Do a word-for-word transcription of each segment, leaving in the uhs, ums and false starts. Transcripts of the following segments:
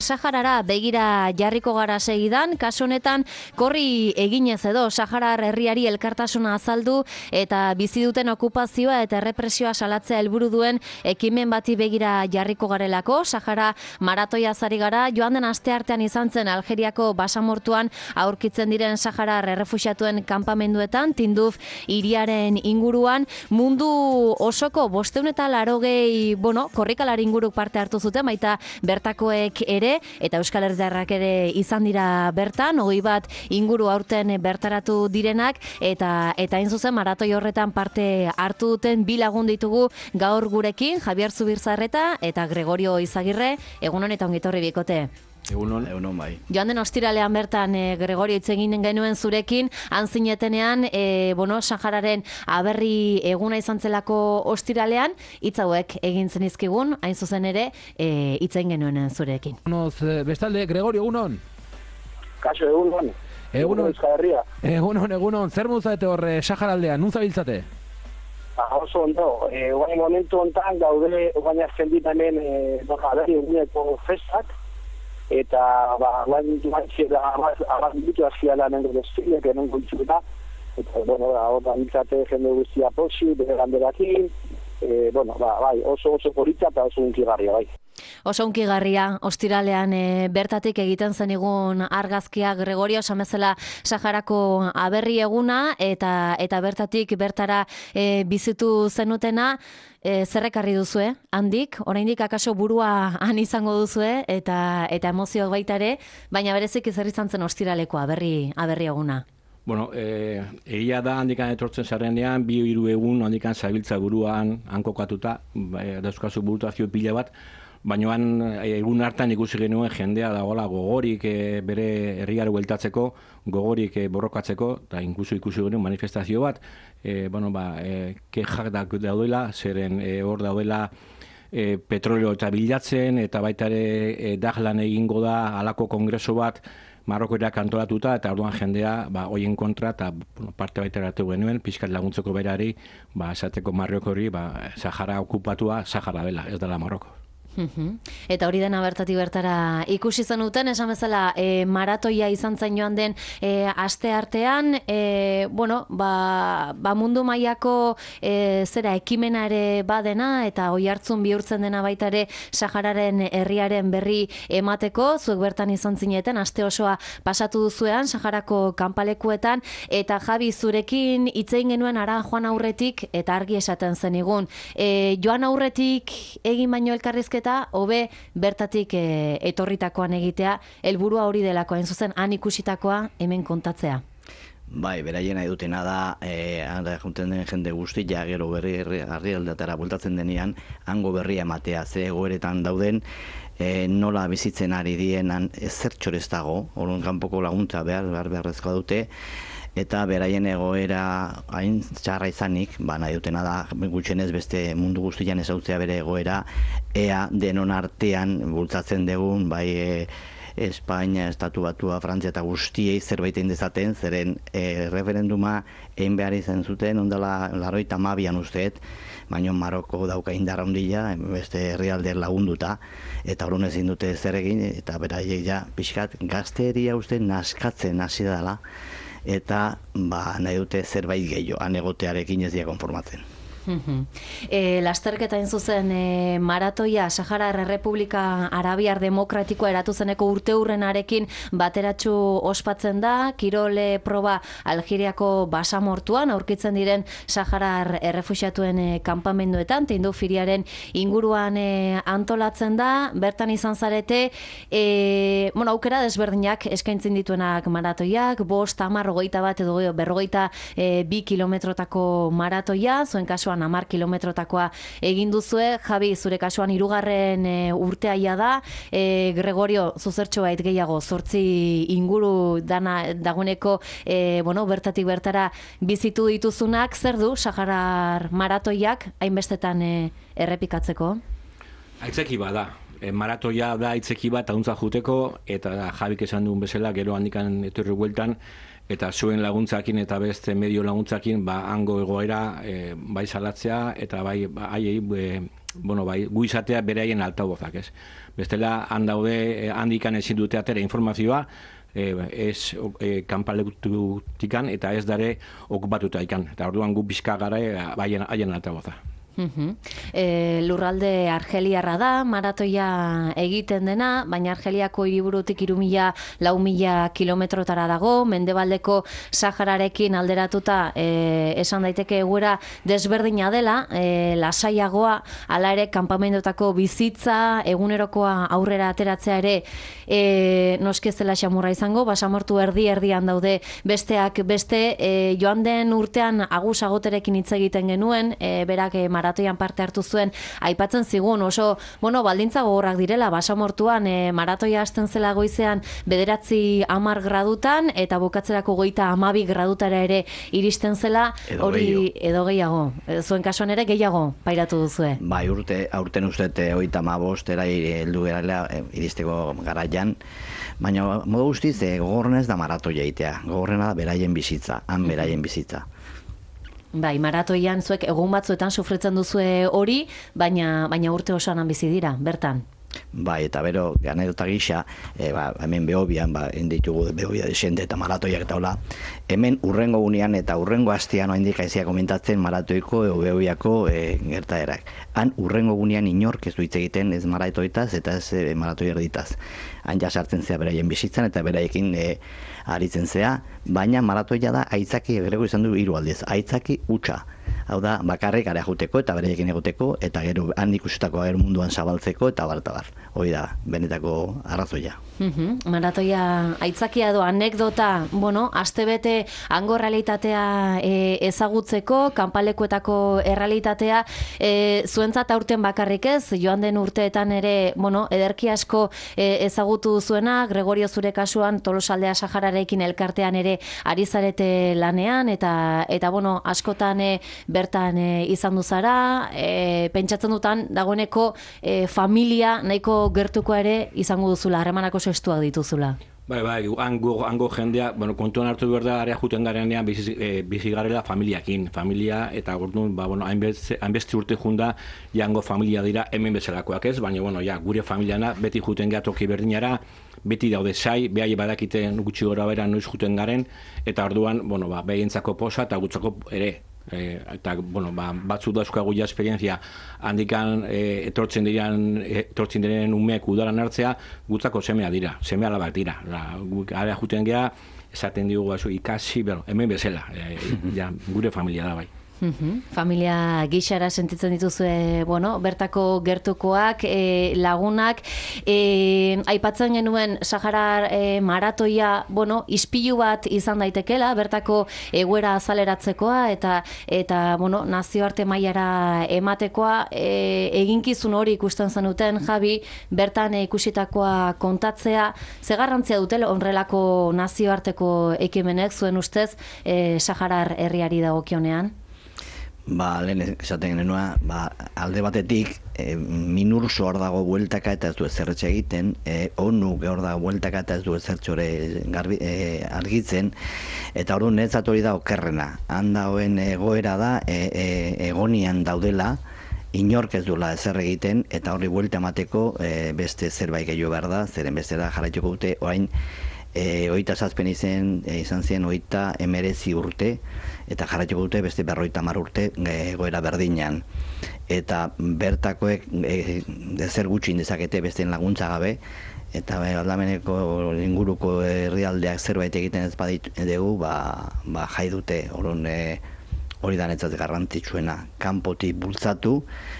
Saharara begira jarriko gara segidan, kasu honetan korri eginez edo Saharar herriari elkartasuna azaldu eta bizi duten okupazioa eta errepresioa salatzea helburu duen ekimen bati begira jarriko garelako. Sahara maratoia zari gara, joan den asteartean izan zen Algeriako basamortuan aurkitzen diren Saharar errefuxiatuen kanpamenduetan, Tinduf hiriaren inguruan, mundu osoko bosteun eta larogei, bueno, korrikalari inguruk parte hartu zuten, baita bertakoek ere, eta Euskal Herritarrak ere izan dira bertan, hogei bat inguru aurten bertaratu direnak, eta eta hain zuzen maratoi horretan parte hartu duten bi lagun ditugu gaur gurekin, Javier Zubirzarreta eta Gregorio Izagirre. Egunon eta ongitorri bikote. Egunon, egunon bai. Joan den ostiralean bertan, e, Gregorio, hitz egin genuen zurekin, han zinetenean, e, bueno, Sahararen aberri eguna izan zelako ostiralean, hitz hauek egin zenizkigun, hain zuzen ere, e, hitz egin genuen zurekin. Noz, bestalde, Gregorio, egunon? Kaso, egunon. Egunon, Euskal Herria. Egunon, egunon, zer muzate horre Saharaldean, nun zabiltzate? Ah, oso ondo, e, guain momentu ontan gaude, guain azken dit hemen, e, aberri eguneko festak, eta ba, guain duantziela amaz minutu azkiala nengo desfilek, nengo itxuta, eta, bueno, da, hor mitzate jende guztia posi, bere ganderakin, e, bueno, ba, bai, oso oso politza eta oso unkigarria, bai. Oso unkigarria, ostiralean e, bertatik egiten zenigun argazkia, Gregorio, esamezela Saharako aberri eguna, eta eta bertatik bertara e, bizitu zenutena, e, zerrekarri duzue, handik, oraindik akaso burua han izango duzue, eta eta emozioak baita ere, baina berezik zer izan zen ostiraleko aberri, aberri eguna. Bueno, eh, egia da handikan etortzen zarrenean, bi hiru egun handikan zabiltza buruan hankokatuta, e, dauzkazu burutazio pila bat, baina egun hartan ikusi genuen jendea dagoela gogorik e, bere herriari bueltatzeko, gogorik e, borrokatzeko, eta inkluso ikusi genuen manifestazio bat, e, bueno, ba, e, kexak daudela, zeren e, hor daudela e, petroleo eta bilatzen, eta baita ere e, daglan egingo da halako kongreso bat Marrokoera antolatuta, eta orduan jendea ba, hoien kontra, eta bueno, parte baita eratu genuen, pixkat laguntzeko berari, ba, esateko Marrokori, ba, Sahara okupatua, Sahara dela, ez dela Marroko. Eta hori dena bertatik bertara ikusi zenuten, esan bezala e, maratoia izan zen joan den e, aste artean, e, bueno, ba, ba mundu mailako e, zera ekimena ere badena, eta oi hartzun bihurtzen dena baita ere Sahararen herriaren berri emateko, zuek bertan izan zineten, aste osoa pasatu duzuean, Saharako kanpalekuetan, eta Javi, zurekin hitzein genuen ara joan aurretik, eta argi esaten zenigun. E, joan aurretik egin baino elkarrizketa, hobe bertatik e, etorritakoan egitea, helburua hori delako, hain zuzen han ikusitakoa hemen kontatzea. Bai, beraien nahi dutena da, eh, handa junten den jende guzti, ja gero berri harri aldatara bultatzen denean, hango berria ematea, ze egoeretan dauden, eh, nola bizitzen ari dienan ezertxorez dago, orduan kanpoko laguntza behar, behar beharrezkoa dute, eta beraien egoera hain txarra izanik, ba, nahi dutena da, gutxenez beste mundu guztian ezautzea bere egoera, ea denon artean bultzatzen dugun, bai e, Espainia, Estatu Batua, Frantzia eta guztiei zerbait egin dezaten, zeren e, referenduma egin behar izan zuten, ondala laroita hamabian usteet, baina Maroko dauka indarra handia, beste herrialde lagunduta, eta orduan ezin dute zer egin, eta beraiek ja pixkat gazteria uste naskatzen hasi dela, eta ba, nahi dute zerbait gehiago, han egotearekin ez dira konformatzen. E, lasterketa in zuzen e, maratoia Saharar Errepublika Arabiar Demokratikoa eratu zeneko urte hurrenarekin bateratxu ospatzen da, kirole proba Algeriako basamortuan aurkitzen diren Saharar errefuxiatuen e, kanpamenduetan, Tinduf hiriaren inguruan e, antolatzen da, bertan izan zarete, e, bueno, aukera desberdinak eskaintzen dituenak maratoiak, bost, hamar, hogeita bat edo berrogeita e, bi kilometrotako maratoia, zuen kasuan hamar kilometrotakoa egin duzue. Javi, zure kasuan hirugarren e, urteaia da, e, Gregorio, zuzertxo bait gehiago, zortzi inguru dana dagoeneko e, bueno, bertatik bertara bizitu dituzunak, zer du Saharar maratoiak hainbestetan e, errepikatzeko? Aitzeki bada. E, maratoia da aitzeki bat auntza juteko, eta Javik esan duen bezala, gero handikan etorri bueltan, eta zuen laguntzakin eta beste medio laguntzakin ba hango egoera e, bai salatzea eta bai haiei ba, bueno, bai, gu izatea beraien altavozak, ez? Bestela, han daude, handikan ezin dute atera informazioa, e, ez e, kanpalekutikan eta ez dare okupatuta ikan. Eta orduan gu bizka gara haien haien altaboza. Uh-huh. E, lurralde argeliarra da, maratoia egiten dena, baina Argeliako hiriburutik hiru mila lau mila kilometrotara dago, mendebaldeko Sahararekin alderatuta e, esan daiteke egoera desberdina dela, e, lasaiagoa, hala ere kanpamendotako bizitza, egunerokoa aurrera ateratzea ere e, noski ez dela xamurra izango, basamortu erdi erdian daude besteak beste, e, joan den urtean Agus Agoterekin hitz egiten genuen, e, berak e, maratoian parte hartu zuen, aipatzen zigun oso, bueno, baldintza gogorrak direla, basamortuan e, maratoia hasten zela goizean bederatzi hamar gradutan, eta bukatzerako goita hamabi gradutara ere iristen zela, edo hori gehiago. edo gehiago. Zuen kasuan ere gehiago pairatu duzue. Bai, urte, aurten uste hogeita hamabostera heldu gerala e, iristeko garaian, baina modu guztiz e, gogorren ez da maratoia egitea, gogorrena da beraien bizitza, han beraien bizitza. Bai, maratoian zuek egun batzuetan sufritzen duzue hori, baina baina urte osoan bizi dira, bertan. Bai, eta bero, anedota gisa, e, ba, hemen Behobian, ba, ditugu Behobia desente eta maratoiak eta hola, hemen urrengo gunean eta urrengo astean oindik aizia komentatzen maratoiko edo Behobiako e, gertaerak. Han urrengo gunean inork ez du hitz egiten ez maratoitaz eta ez e, maratoi erditaz. Han ja sartzen zea beraien bizitzan eta beraiekin e, aritzen zea, baina maratoia da aitzaki, bereko izan du hiru aldiz, aitzaki hutsa. Hau da, bakarrik gara juteko eta beraiekin egoteko, eta gero han ikusitako gero munduan zabaltzeko eta bar eta bar. Hoi da, benetako arrazoia. Uhum. Maratoia aitzakia edo anekdota, bueno, astebete hango realitatea e, ezagutzeko, kanpalekuetako errealitatea, e, zuentzat aurten bakarrik ez, joan den urteetan ere, bueno, ederki asko e, ezagutu zuena, Gregorio zure kasuan Tolosaldea Sahararekin elkartean ere ari zarete lanean, eta, eta bueno, askotan e, bertan e, izan duzara, e, pentsatzen dutan dagoeneko e, familia nahiko gertuko ere izango duzula, harremanako estuak dituzula. Bai, bai, hango, hango jendea, bueno, kontuan hartu behar da, area juten garenean bizi, e, bizi garela familiakin, familia, eta gordun, ba, bueno, hainbeste urte junda, jango familia dira hemen bezalakoak ez, baina, bueno, ja, gure familiana beti juten gara toki berdinara, beti daude zai, behai badakiten gutxi gora bera noiz juten garen, eta orduan, bueno, ba, behientzako posa eta gutzako ere. E, eta, bueno, ba, batzuk dauzkagu ja esperientzia handikan e, etortzen diren etortzen diren umeek udaran hartzea, gutzako semea dira, semea alabak dira. Ara juten geha, esaten digu baso, ikasi, bero, hemen bezala, e, ja, gure familia da bai. Uhum. Familia gixara sentitzen dituzue, bueno, bertako gertukoak, e, lagunak, e, aipatzen genuen Sahara e, maratoia, bueno, ispilu bat izan daitekela, bertako egoera azaleratzekoa, eta, eta bueno, nazioarte mailara ematekoa, e, eginkizun hori ikusten zenuten, Javi, bertan e, ikusitakoa kontatzea, ze garrantzia dutela honrelako nazioarteko ekimenek, zuen ustez, e, Saharar herriari dagokionean? Ba, lehen esaten genuen, ba, alde batetik, e, minurso hor dago bueltaka eta ez du ezerretxe egiten, e, onu hor dago bueltaka eta ez du ezertxore e, argitzen, eta hor du netzat hori da okerrena. Han dauen egoera da, e, e, egonian daudela, inork ez duela ezer egiten, eta horri buelta emateko e, beste zerbait gehiago behar da, zeren bestera jarraituko dute, orain, E, oita zazpen izan, e, izan zen oita emerezi urte, eta jarraituko dute beste berroita mar urte egoera berdinean. Eta bertakoek e, ezer gutxi dezakete besteen laguntza gabe, eta e, aldameneko inguruko herrialdeak zerbait egiten ez badit dugu, ba, ba jai dute orun, e, hori da netzat garrantzitsuena. Kanpotik bultzatu,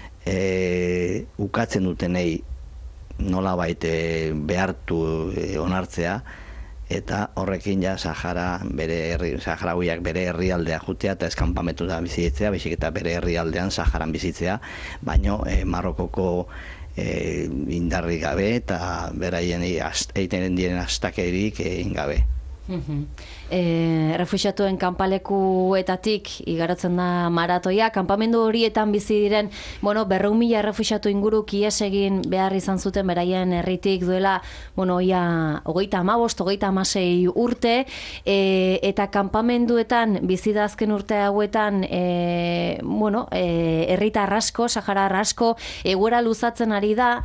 e, ukatzen dutenei nolabait e, behartu e, onartzea, eta horrekin ja Sahara bere herri, Saharauiak bere herrialdea jutea eta eskanpamentu da bizitzea, baizik eta bere herrialdean Saharan bizitzea, baino e, Marokoko e, indarri gabe eta beraien egiten diren astakerik egin gabe. E, refuxiatuen kanpalekuetatik igarotzen da maratoia, kanpamendu horietan bizi diren, bueno, berreun mila refuxiatu inguru ihes egin behar izan zuten beraien herritik duela, bueno, ia hogeita hamabost, hogeita hamasei urte, e, eta kanpamenduetan bizi da azken urte hauetan, e, bueno, e, herritar asko, saharar asko, egoera luzatzen ari da,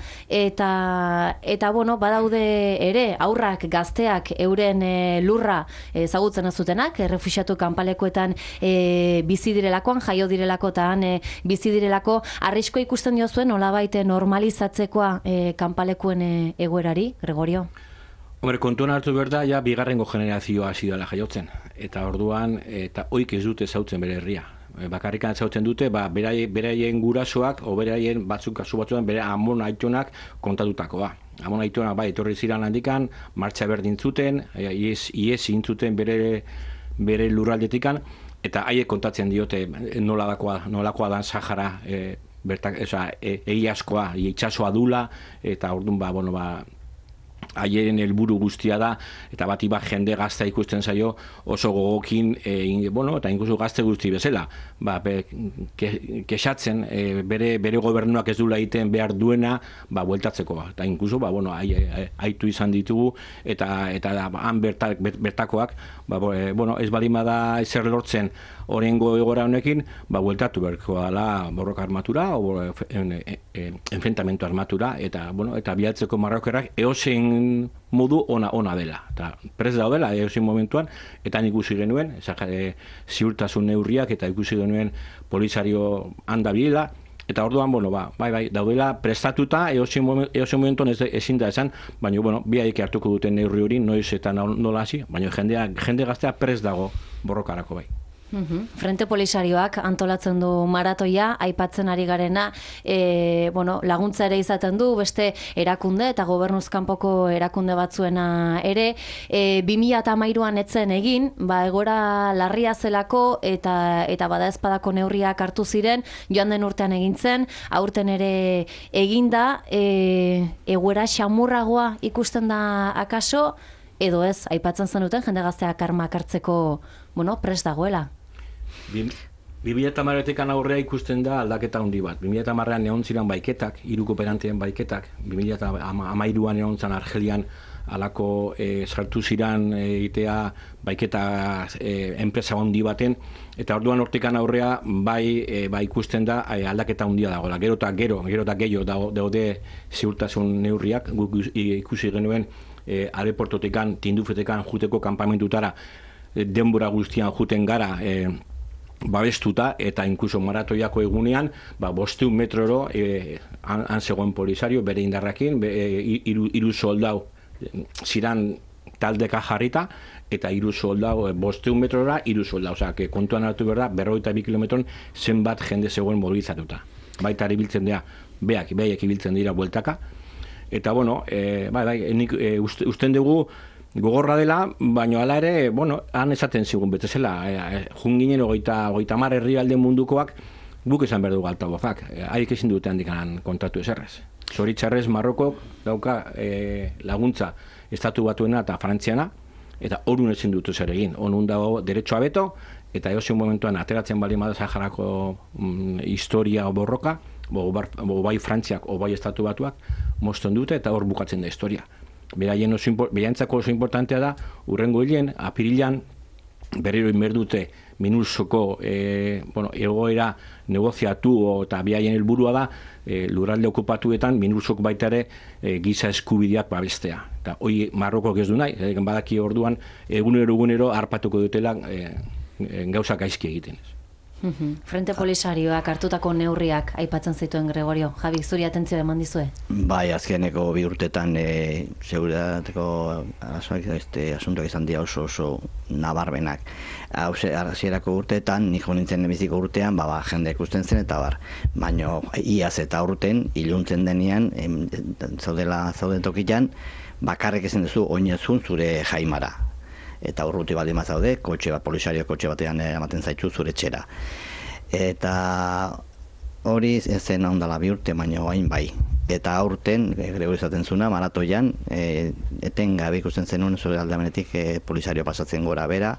eta, eta bueno, badaude ere, aurrak, gazteak, euren e, lurra ezagutzen ez zutenak, errefuxiatu kanpalekuetan e, bizi direlakoan, jaio direlakotan e, bizi direlako, arrisko ikusten diozuen nolabait normalizatzekoa e, kanpalekuen e, egoerari, Gregorio? Hombre, kontuan hartu behar da, ja, bigarrengo generazioa hasi dela jaiotzen. Eta orduan, eta oik ez dute zautzen bere herria. Bakarrikan zautzen dute, ba, beraien, beraien gurasoak, o beraien batzuk kasu batzuan, bere amon aitonak kontatutakoa. Amon aitonak, bai, etorri ziran handikan, martxa berdin zuten, ies, ies intzuten bere, bere lurraldetikan, eta haiek kontatzen diote nolakoa, nolakoa dan Sahara, e, bertak, eza, e, egi askoa, itxasoa dula, eta orduan, ba, bueno, ba, haien helburu guztia da, eta bati bat jende gazta ikusten zaio oso gogokin, e, bueno, eta inkluso gazte guzti bezala, ba, be, ke, kexatzen, e, bere, bere gobernuak ez dula egiten behar duena, ba, bueltatzeko, eta inkluso, ba, bueno, aitu izan ditugu, eta, eta da, han bertak, bertakoak, ba, e, bueno, ez balima da ezer lortzen orengo egora honekin, ba, bueltatu berko dela borroka armatura, o en, en, en, enfrentamentu armatura, eta, bueno, eta bilatzeko marrokerrak eosen modu ona ona dela. Eta prest daudela eosin momentuan, eta ikusi genuen, e, ziurtasun neurriak, eta ikusi genuen polisario handa bilela, eta orduan, bueno, ba, bai, bai, daudela prestatuta, eosin momentuan ez, ezin da esan, baina, bueno, biaik hartuko duten neurri hori, noiz eta nola hasi, baina jendea, jende gaztea prest dago borrokarako bai. Uhum. Frente Polisarioak antolatzen du maratoia, aipatzen ari garena, e, bueno, laguntza ere izaten du, beste erakunde eta gobernuzkanpoko erakunde batzuena ere, e, bi mila hamairuan etzen egin, ba, egora larria zelako eta eta bada ezpadako neurriak hartu ziren, joan den urtean egin zen, aurten ere eginda, e, egoera xamurragoa ikusten da akaso, edo ez, aipatzen zenuten jende gazteak armak hartzeko, bueno, prest dagoela. bi mila hamaretik aurrea ikusten da aldaketa handi bat. bi mila hamarean egon ziren baiketak, hiru kooperanteen baiketak, bi mila hamairuan egon zan Argelian alako e, sartu ziren egitea baiketa e, enpresa handi baten, eta orduan hortikan aurrea bai, e, bai ikusten da e, aldaketa handia dagoela. Gero eta gero, gero eta gehiago daude ziurtasun neurriak, guk ikusi genuen e, aeroportotekan, tindufetekan juteko kanpamentutara e, denbora guztian juten gara e, babestuta, eta inkluso maratoiako egunean, ba, bosteun metroro e, han, han zegoen polisario, bere indarrakin, be, e, iru, iru soldau ziran taldeka jarrita, eta iru soldau, e, bosteun metrora, iru soldau, osea, que kontuan hartu behar da, berrogeita bi kilometron zenbat jende zegoen mobilizatuta. Baita ibiltzen dira, beak, beak ibiltzen dira bueltaka, eta bueno, e, bai, bai, nik, e, uste, usten dugu, gogorra dela, baina hala ere, bueno, han esaten zigun betezela, e, junginen ogeita, ogeita mar herrialde mundukoak, guk esan behar dugu altabozak, e, haik ezin dute handikan kontatu eserrez. Zoritxarrez Marrokok dauka e, laguntza estatu batuena eta frantziana, eta horun ezin dute zer egin. Honun dago derecho a beto, eta eosin momentuan ateratzen bali mada Saharako mm, historia o borroka, bo, bar, bo bai Frantziak o bai estatu batuak, moston dute eta hor bukatzen da historia. Beraien oso, beraientzako oso importantea da, urrengo hilen, apirilan, berriro inberdute minulsoko e, bueno, egoera negoziatu eta bihaien helburua da e, lurralde okupatuetan minulsok baita ere e, giza eskubideak babestea. Eta hoi Marrokok ez du nahi, e, badaki orduan egunero egunero harpatuko dutela e, e, gauzak gaizki egiten. Frente Polisarioak hartutako neurriak aipatzen zituen Gregorio. Javi, zuri atentzio eman dizue? Bai, azkeneko bi urtetan e, seguridadeko este, asuntoak izan dira oso oso nabarbenak. Hasierako urteetan, nik nintzen biziko urtean, ba, ba, jende ikusten zen eta bar. Baina iaz eta urten, iluntzen denean, em, zaudela zauden tokian, bakarrik ezen duzu oinezun zure jaimara. Eta urruti baldin mazaude, kotxe bat, polisario kotxe batean ematen zaitu zure txera. Eta hori ez zen ondala bi urte, baina hain bai. eta aurten, grego izaten zuna, maratoian, e, etengabe ikusten zenuen zure aldamenetik e, polisario pasatzen gora bera,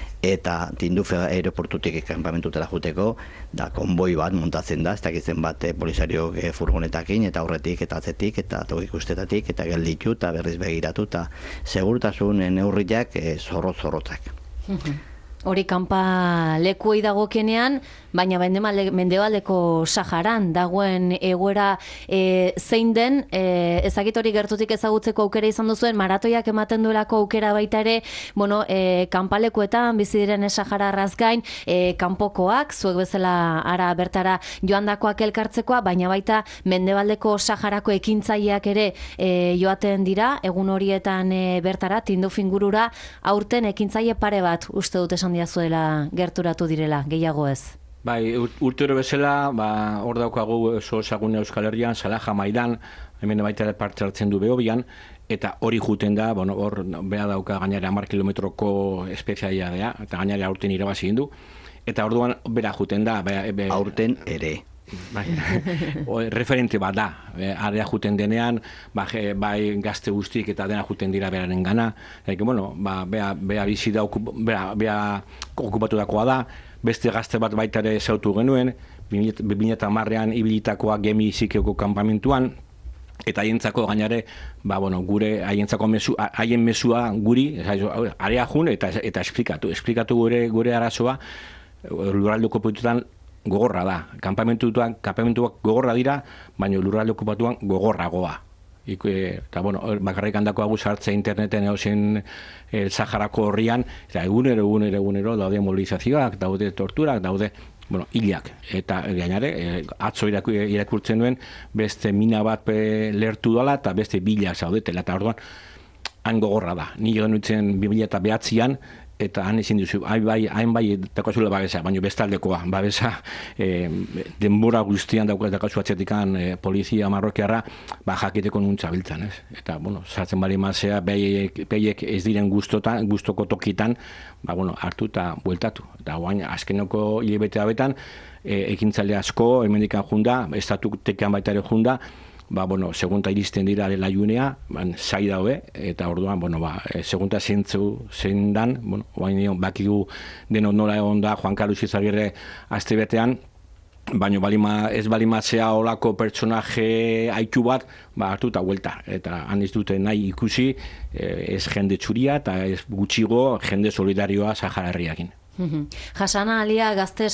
eta Tindufe aeroportutik kanpamentutera juteko, da konboi bat montatzen da, ez dakitzen bat e, polisario e, furgonetakin, eta aurretik, eta atzetik, eta tokik ustetatik, eta gelditu, eta berriz begiratu, eta segurtasun e, neurriak e, zorrot-zorrotzak. Hori kanpa lekuei dagokienean, baina mendebaldeko Saharan dagoen egoera e, zein den, e, ezagit hori gertutik ezagutzeko aukera izan duzuen, maratoiak ematen duelako aukera baita ere, bueno, e, kanpalekuetan bizi diren Sahararraz gain, e, kanpokoak, zuek bezala ara bertara joandakoak elkartzekoa, baina baita mendebaldeko Saharako ekintzaileak ere e, joaten dira, egun horietan e, bertara, Tinduf ingurura, aurten ekintzaile pare bat uste dut esan diazuela gerturatu direla, gehiago ez. Bai, urtero bezala, ba, hor daukagu oso esagune Euskal Herrian, Salaja Maidan, hemen baita ere parte hartzen du Behobian, eta hori juten da, bueno, hor beha dauka gainera hamar kilometroko espezialia dea, eta gainera aurten irabazi du, eta orduan bera juten da. Be, be, aurten ere. Bai, referente bat da, area juten denean, ba, bai gazte guztik eta dena juten dira beraren gana, eke, bueno, ba, bea, bea bizi da, bea, bea okupatu dakoa da, beste gazte bat baita ere zautu genuen, bi mila hamarrean ibilitakoa gemi zikeko kanpamentuan, eta haientzako gainare, ba, bueno, gure haientzako mezu, haien mezua guri, area jun eta, eta esplikatu, esplikatu gure, gure arazoa, lurralde okupatuetan gogorra da. Kanpamentuak, kanpamentuak gogorra dira, baina lurralde okupatuan gogorragoa. Iku, eta, bueno, bakarrik handako aguz hartzea interneten egozen el Saharako horrian, eta egunero, egunero, egunero, daude mobilizazioak, daude torturak, daude, bueno, hilak. Eta gainare, atzo irakurtzen duen, beste mina bat lertu dela, eta beste bila zaudetela, eta orduan, han gogorra da. Ni genutzen bi mila bederatzian, eta han ezin duzu, hain bai, hain bai daukazula babesa, baina bestaldekoa, babesa e, denbora guztian daukazu atzetikan e, polizia marrokiarra, ba jakiteko nuntza biltzan, ez? Eta, bueno, sartzen bali mazea, behiek ez diren guztotan, guztoko tokitan, ba, bueno, hartu eta bueltatu. Eta guain, azkenoko hilabete habetan, e, ekintzaile asko, hemendikan junda, estatutekan baita ere junda, ba, bueno, segunta iristen dira dela junea, ban, zai daue, eta orduan, bueno, ba, segunta zentzu zein dan, bueno, bain bakigu denot nola egon da Juan Carlos Izagirre aste betean, baina balima, ez balimatzea olako pertsonaje haitu bat, ba, hartu eta huelta, eta han ez dute nahi ikusi, ez jende txuria, eta ez gutxigo jende solidarioa Sahara herriakin. Hasana Alia gazte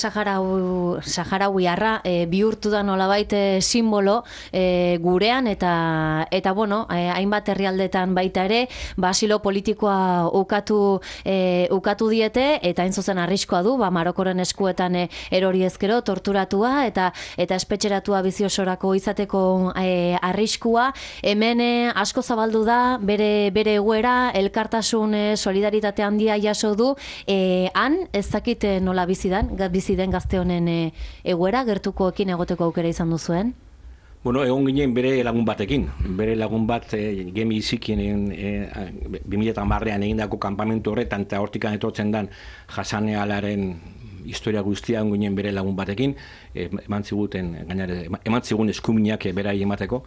saharauiarra e, bihurtu da nolabait e, simbolo e, gurean eta eta bueno, e, hainbat herrialdetan baita ere, basilo politikoa ukatu e, ukatu diete eta hain zuzen arriskoa du, ba Marokoren eskuetan e, erori ezkero torturatua eta eta espetxeratua bizi osorako izateko e, arriskua. Hemen e, asko zabaldu da bere bere egoera, elkartasun e, solidaritate handia jaso du, e, han ez dakit nola bizidan, biziden gazte honen e, egoera, gertukoekin egoteko aukera izan duzuen? Bueno, egon ginen bere lagun batekin. Bere lagun bat e, gemi izikien e, bi mila hamarrean egindako kanpamentu horretan eta hortikan etortzen dan Hasane Alaren historia guztia egon ginen bere lagun batekin, e, eman ziguten, gainare, eman zigun eskuminak e, berai emateko.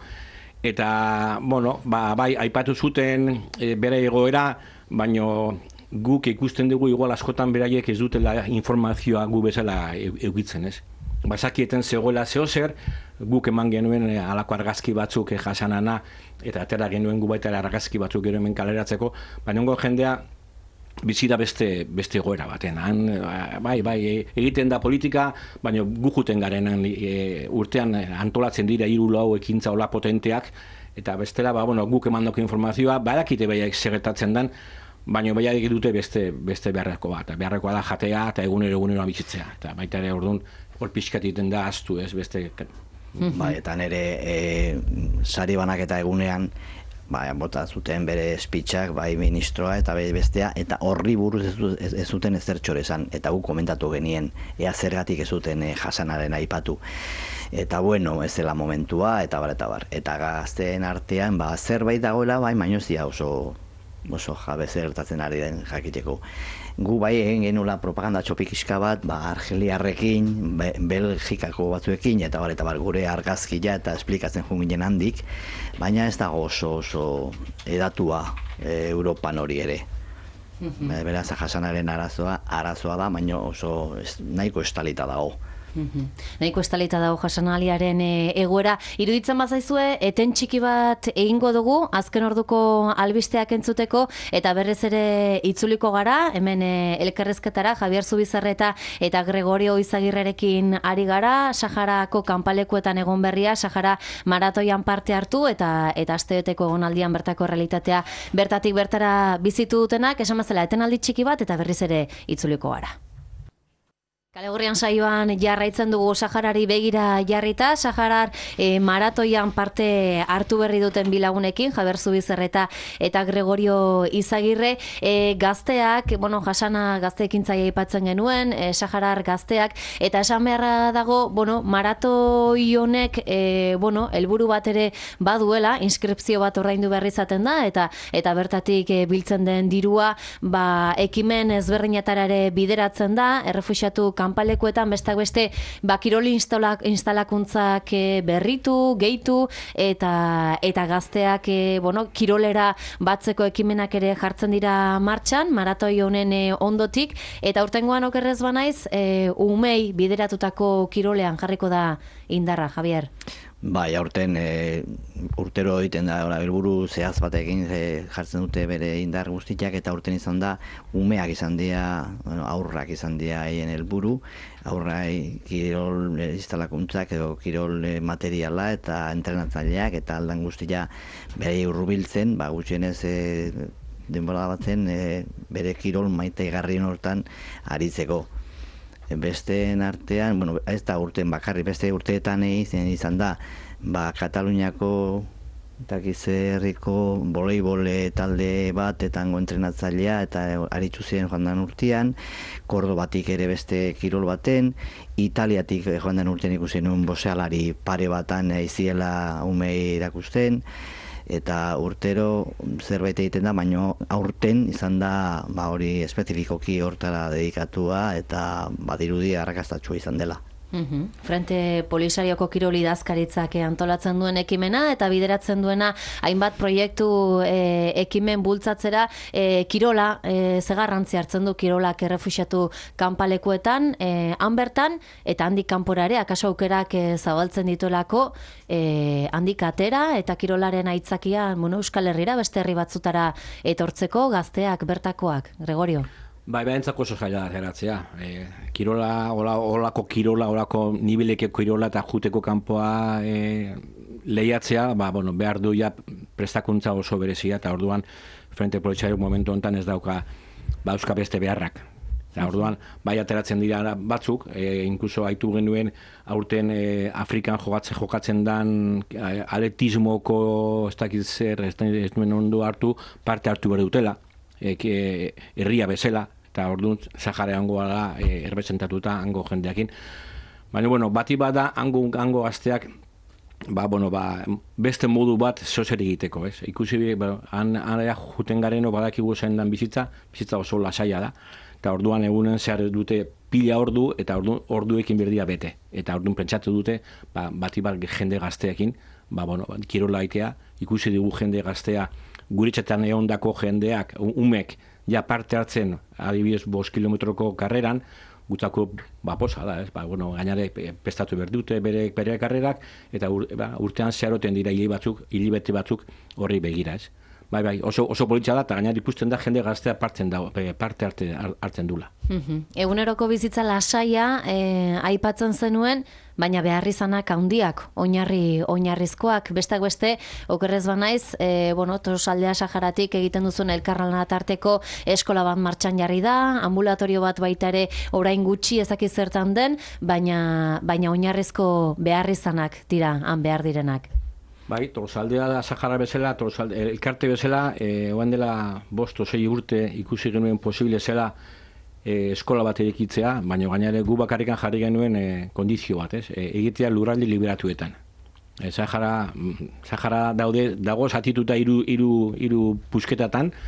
Eta, bueno, ba, bai, aipatu zuten e, bere egoera, baino guk ikusten dugu igual askotan beraiek ez dutela informazioa gu bezala eukitzen, ez? Basakieten zegoela zeo zer, guk eman genuen halako argazki batzuk jasanana, eta atera genuen gu baita argazki batzuk gero hemen kaleratzeko, baina ongo jendea bizi da beste, beste egoera baten. Han, bai, bai, egiten da politika, baina gu juten garen e, urtean antolatzen dira hiru lau ekintza hola potenteak, eta bestela, ba, bueno, guk emandako informazioa, badakite baiak segertatzen dan, baina baiak dute beste, beste beharreko bat. Beharrekoa da jatea eta egunero egunero bizitzea. Eta baita ere orduan, hor pixkat egiten da aztu, ez, beste... Bai, eta nire e, sari banaketa egunean, bai, bota zuten bere speechak, bai ministroa eta bai bestea, eta horri buruz ez, ez, ez zuten ezer txorezan, eta gu komentatu genien, ea zergatik ez zuten e, Hasanaren aipatu. Eta bueno, ez dela momentua, eta bar, eta bar. Eta gazteen artean, ba, zerbait dagoela, bai, baino ez dira oso oso jabe zer gertatzen ari den jakiteko. Gu bai egin genula propaganda txopikiska bat, ba, Argeliarrekin, Be Belgikako batzuekin, eta bar, eta bar, gure argazkia eta esplikatzen junginen handik, baina ez dago oso oso edatua e, Europan hori ere. Mm-hmm. Beraz, jasanaren arazoa, arazoa da, baina oso es, nahiko estalita dago. Mm-hmm. Nahiko estalita dago jasanaliaren e, egoera. Iruditzen bazaizue, eten txiki bat egingo dugu, azken orduko albisteak entzuteko, eta berrez ere itzuliko gara, hemen e, elkarrezketara, Javier Zubizarreta eta Gregorio Izagirrerekin ari gara, Saharako kanpalekuetan egon berria, Sahara maratoian parte hartu, eta eta asteeteko egonaldian bertako realitatea bertatik bertara bizitu dutenak, esan bezala etenaldi txiki bat, eta berriz ere itzuliko gara. Kalegorrian saioan jarraitzen dugu Saharari begira jarrita, Saharar e, maratoian parte hartu berri duten bilagunekin, Javier Zubizarreta eta Gregorio Izagirre, e, gazteak, bueno, jasana gazteekintzaia aipatzen genuen, e, Saharar gazteak, eta esan beharra dago, bueno, maratoi honek, e, bueno, helburu bat ere baduela, inskripzio bat ordaindu behar izaten da, eta eta bertatik e, biltzen den dirua, ba, ekimen ezberdinetara ere bideratzen da, errefuxiatu kanpalekuetan bestak beste ba, kiroli instalak, instalakuntzak e, berritu, gehitu, eta eta gazteak e, bueno, kirolera batzeko ekimenak ere jartzen dira martxan, maratoi honen e, ondotik, eta urtengoan okerrez banaiz, e, umei bideratutako kirolean jarriko da indarra, Javier. Bai, aurten e, urtero egiten da, helburu zehaz batekin e, jartzen dute bere indar guztiak, eta aurten izan da, umeak izan dira, bueno, aurrak izan dira haien helburu, aurrai kirol e, instalakuntzak edo kirol e, materiala eta entrenatzaileak, eta aldan guztia bere hurbiltzen, ba, gutxienez e, denbora batzen e, bere kirol maitegarrien hortan aritzeko. Besteen artean, bueno, ez da urten bakarri, beste urteetan izan, izan da, ba, Kataluniako eta herriko voleibole talde bat etango entrenatzailea eta aritzu ziren joan den urtean, Kordobatik ere beste kirol baten, Italiatik joan den urtean ikusi nuen boxealari pare batan iziela umei irakusten, eta urtero zerbait egiten da, baina aurten izan da ba hori espezifikoki hortara dedikatua eta badirudi arrakastatsua izan dela. Uhum. Frente Polisarioko kirol idazkaritzak antolatzen duen ekimena eta bideratzen duena hainbat proiektu e, ekimen bultzatzera e, kirola, e, ze garrantzi hartzen du kirolak errefuxiatu kanpalekuetan, e, han bertan eta handik kanpora ere akaso aukerak e, zabaltzen dituelako, e, handik atera eta kirolaren aitzakian, bueno, Euskal Herrira beste herri batzutara etortzeko gazteak bertakoak, Gregorio. Bai, behentzako oso zaila geratzea. E, kirola, ola, olako kirola, olako nibelekeko kirola eta juteko kanpoa e, lehiatzea, ba, bueno, behar du ja prestakuntza oso berezia, eta orduan Frente Polisario momentu honetan ez dauka ba, euska beste beharrak. Eta orduan, bai ateratzen dira batzuk, e, inkluso haitu genuen aurten e, Afrikan jokatzen, jokatzen dan e, atletismoko ez dakit zer, ez, ez nuen ondo hartu, parte hartu behar dutela. E, herria bezala, eta orduan Sahara hangoa da e, errepresentatuta hango jendeakin. Baina, bueno, bati bada hango, hango gazteak ba, bueno, ba, beste modu bat zozer egiteko, ez? Ikusi, ba, han, han juten gareno badakigu zein dan bizitza, bizitza oso lasaia da, eta orduan egunen zehar dute pila ordu, eta ordu, orduekin berdia bete. Eta orduan pentsatu dute, ba, bati bat jende gazteekin, ba, bueno, kirola aitea, ikusi dugu jende gaztea, guretxetan eondako jendeak, umek, ja parte hartzen, adibidez, bost kilometroko karreran, gutako, ba, posa da, ez? Ba, bueno, gainare pestatu behar dute bere, bere karrerak, eta ur, ba, urtean zeharoten dira hili batzuk, hilibete batzuk horri begira, ez? Bai, bai, oso, oso politxa da, eta gainari ikusten da jende gaztea partzen da, parte hartzen, hartzen dula. Mm-hmm. Eguneroko bizitza lasaia e, aipatzen zenuen, baina beharrizanak handiak, oinarri oinarrizkoak, bestak beste, okerrez banaiz, e, bueno, Tolosaldea Saharatik egiten duzun elkarlana tarteko eskola bat martxan jarri da, ambulatorio bat baita ere orain gutxi ezakiz zertan den, baina, baina oinarrizko beharrizanak dira, han behar direnak. Bai, Tolosaldea da Sahara bezala, Tolosalde, elkarte bezala, e, oan dela bost o sei urte ikusi genuen posible zela e, eskola bat erekitzea, baina gainare gu bakarrikan jarri genuen e, kondizio bat, ez? E, egitea lurralde liberatuetan. E, Sahara, Sahara daude, dago zatituta hiru hiru hiru pusketatan,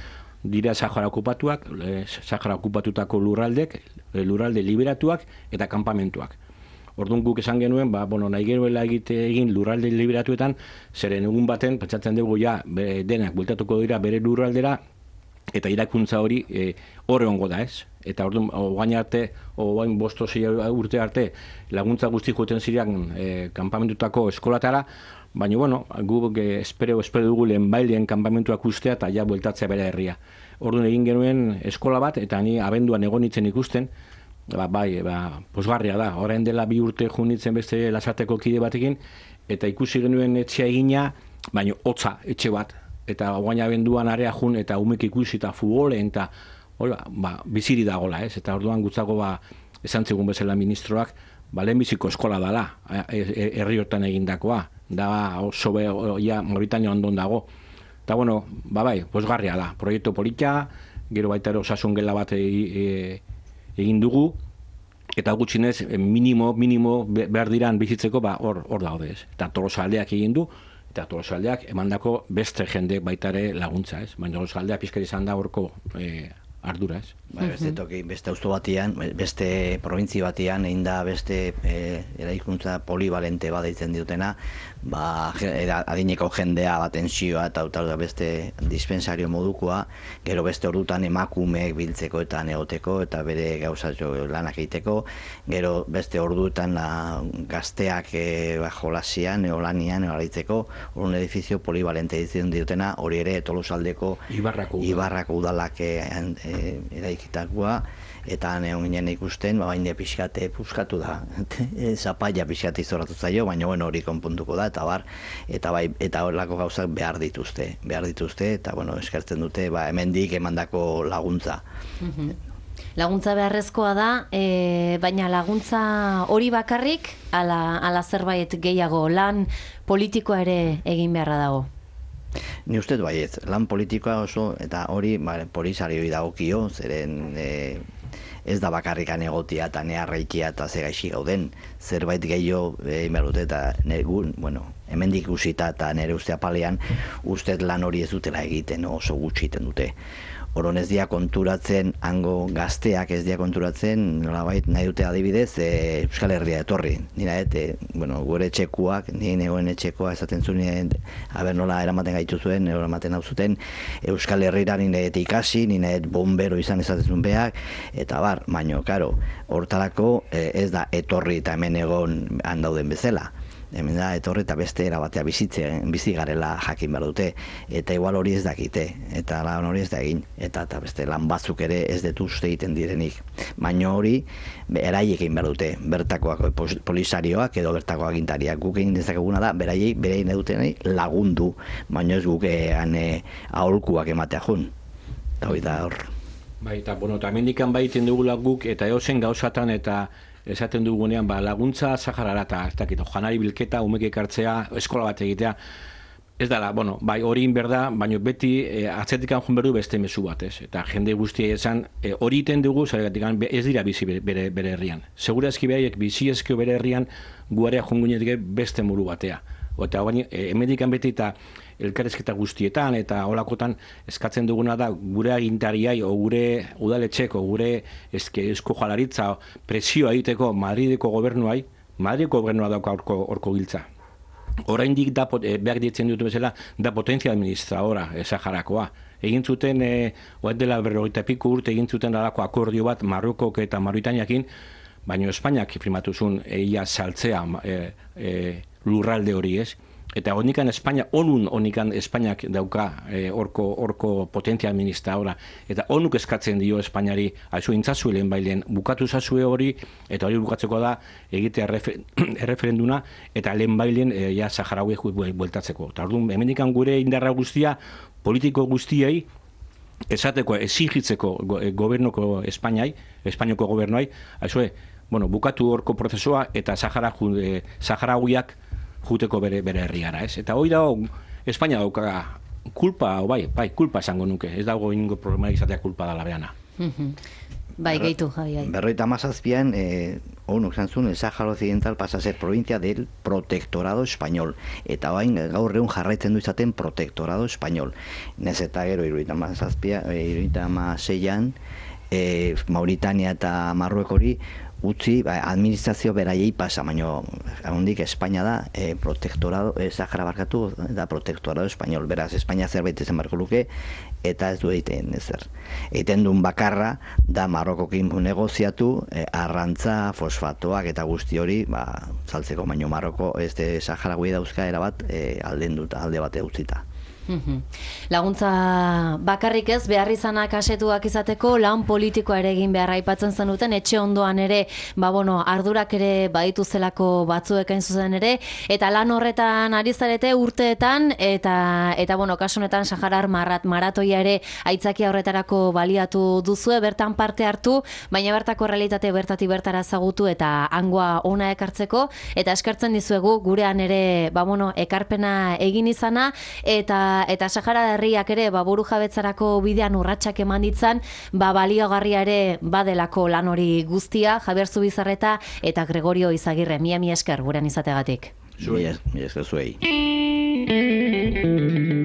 dira Sahara okupatuak, Sahara okupatutako lurraldek, lurralde liberatuak eta kanpamentuak. Orduan guk esan genuen, ba, bueno, nahi genuela egite egin lurralde liberatuetan, zeren egun baten, pentsatzen dugu ja, be, denak bueltatuko dira bere lurraldera, eta irakuntza hori e, horre ongo da, ez? Eta orduan, ogain arte, ogain bosto zei urte arte, laguntza guzti joten zirean e, kanpamentutako eskolatara, baina, bueno, guk e, espero, espero dugu lehen bailean kanpamentuak ustea eta ja bueltatzea bere herria. Orduan egin genuen eskola bat, eta ni abenduan egon nintzen ikusten, ba, bai, ba, posgarria da, orain dela bi urte junitzen beste lasateko kide batekin, eta ikusi genuen etxea egina, baina hotza etxe bat, eta guain abenduan area jun, eta umek ikusi eta futbolen, eta hola, ba, biziri dagola, ez? Eta orduan gutzako ba, esan zegoen bezala ministroak, ba, lehenbiziko eskola dala, herri hortan egindakoa, da oso be, ja, Mauritania ondon dago. Eta bueno, ba bai, posgarria da, proiektu polita, gero baita ere osasun gela bat e, e, egin dugu, eta gutxinez minimo, minimo behar diran bizitzeko, ba, hor, hor daude ez. Eta Tolosaldeak egin du, eta Tolosaldeak emandako beste jende baita ere laguntza ez. Baina Tolosaldea pizkari izan da horko e, ardura ez. Ba, beste toki, beste auzo batian, beste probintzi batian, egin da beste e, eraikuntza polivalente bat deitzen diotena, ba, adineko jendea, atentzioa eta da beste dispensario modukoa, gero beste ordutan emakumeek biltzeko eta negoteko eta bere gauzatxo lanak egiteko, gero beste ordutan la, gazteak e, ba, jolasian, neolanian, neolaritzeko, un edifizio polivalente ditzen diotena, hori ere Tolosaldeko Ibarrako, Ibarrako udalak e, e, eraikitakoa, eta neon ginen ikusten, ba, baina pixkate puskatu da, zapaia pixkate izoratu zaio, baina bueno, hori konpuntuko da, eta bar, eta bai, eta horrelako gauzak behar dituzte, behar dituzte, eta bueno, eskertzen dute, ba, hemendik emandako laguntza. Mm-hmm. Laguntza beharrezkoa da, e, baina laguntza hori bakarrik, ala, ala zerbait gehiago, lan politikoa ere egin beharra dago. Ni ustez baiet, lan politikoa oso, eta hori ba, polisarioi dagokio, zeren e, ez da bakarrikan egotia eta neharreikia eta ze gaixi gauden, zerbait gehiago egin behar dute, eta negun, bueno, hemendik ikusita eta nire uste apalean, ustez lan hori ez dutela egiten, oso gutxi egiten dute. Horon ez dia konturatzen, hango gazteak ez dia konturatzen, nolabait nahi dute adibidez, e, Euskal Herria etorri. Nira, et, bueno, gure etxekoak, nire negoen etxekoa esaten zuen, haber nola eramaten gaitu zuen, eramaten hau zuten, Euskal Herrira nire et ikasi, nire et bombero izan esaten zuen behak, eta bar, baino, karo, hortarako e, ez da etorri eta hemen egon handauden bezala. Hemen da, etorri eta beste erabatea bizitzen, bizi garela jakin behar dute, eta igual hori ez dakite, eta lan hori ez da egin, eta, eta beste lan batzuk ere ez detu uste egiten direnik. Baina hori, beraiek egin behar dute, bertakoak polisarioak edo bertako agintariak, guk egin dezakeguna da, beraiek berein edutenei lagundu, baina ez guk egan aholkuak ematea jun, eta hori da hor. Bai, eta, bueno, eta mendikan baiten dugula guk, eta eozen gauzatan, eta esaten dugunean, ba, laguntza Saharara eta ez dakit, janari bilketa, umek ekartzea, eskola bat egitea, ez dala, bueno, bai, hori inberda, baina beti e, atzetikan joan berdu beste mezu bat, ez? Eta jende guztia esan, e, hori iten dugu, zergatik ez dira bizi bere, bere herrian. Segura eski behaiek bizi eskio bere herrian, guarea jongunetik beste muru batea. Eta baina, e, emedikan beti eta elkarrezketa guztietan eta holakotan eskatzen duguna da gure agintariai o gure udaletxeko, gure eske esko jalaritza presioa egiteko Madrideko gobernuai, Madrideko gobernua dauka orko, orko giltza. Oraindik da, e, behar ditzen dut bezala, da potentzia administradora, e, Saharakoa. Egin zuten, e, oet dela berrogeita piko urte, egin zuten dalako akordio bat Marrokok eta Mauritaniakin, baina Espainiak firmatu zuen eia saltzea e, e, lurralde hori ez. Eta honikan Espainia, onun honikan Espainiak dauka horko e, orko potentzia administradora. Eta onuk eskatzen dio Espainiari, haizu intzazu lehen bailen, bukatu zazue hori, eta hori bukatzeko da, egitea erreferenduna, eta lehen bailen e, ja Saharauek bueltatzeko. Eta orduan, hemendikan gure indarra guztia, politiko guztiei, esateko, exigitzeko gobernuko Espainiai, Espainiako gobernuai, haizu, bueno, bukatu horko prozesua, eta Sahara, e, Saharauiak juteko bere bere herriara, ez? Eta hori da, Espainia dauka kulpa, o bai, bai, kulpa esango nuke, ez dago ingo problema izatea kulpa dala beana. Bai, gehitu, Javi. Berroita mazazpian, e, honuk zantzun, el Sahara Occidental pasa a ser provincia del protectorado español. Eta bain gaur egun jarraitzen du izaten protectorado español. Nez eta gero, iruita mazazpia, iruita mazeian, e, Mauritania eta Marruekori utzi, ba, administrazio beraiei pasa, baina hondik Espainia da, e, protectorado, e, Sahara barkatu, da protectorado español. Beraz, Espainia zerbait ezen barko luke, eta ez du egiten ezer. Egiten duen bakarra da Marrokokin negoziatu, e, arrantza, fosfatoak eta guzti hori, ba, saltzeko, baino Marroko ez de Sahara gui dauzka erabat, e, alden dut, alde bate utzita. Laguntza bakarrik ez, behar izanak asetuak izateko lan politikoa ere egin behar aipatzen zenuten, etxe ondoan ere, ba bueno, ardurak ere baditu zelako batzuek hain zuzen ere, eta lan horretan ari zarete urteetan, eta, eta bueno, kasu honetan Saharar marat, maratoia ere aitzakia horretarako baliatu duzue, bertan parte hartu, baina bertako realitate bertati bertara zagutu eta hangoa ona ekartzeko, eta eskertzen dizuegu gurean ere, ba bueno, ekarpena egin izana, eta eta Sahara herriak ere ba burujabetzarako bidean urratsak eman ditzan, ba baliogarria ere badelako lan hori guztia. Javier Zubizarreta eta Gregorio Izagirre, mila mila esker gurean izategatik. Mila esker zuei.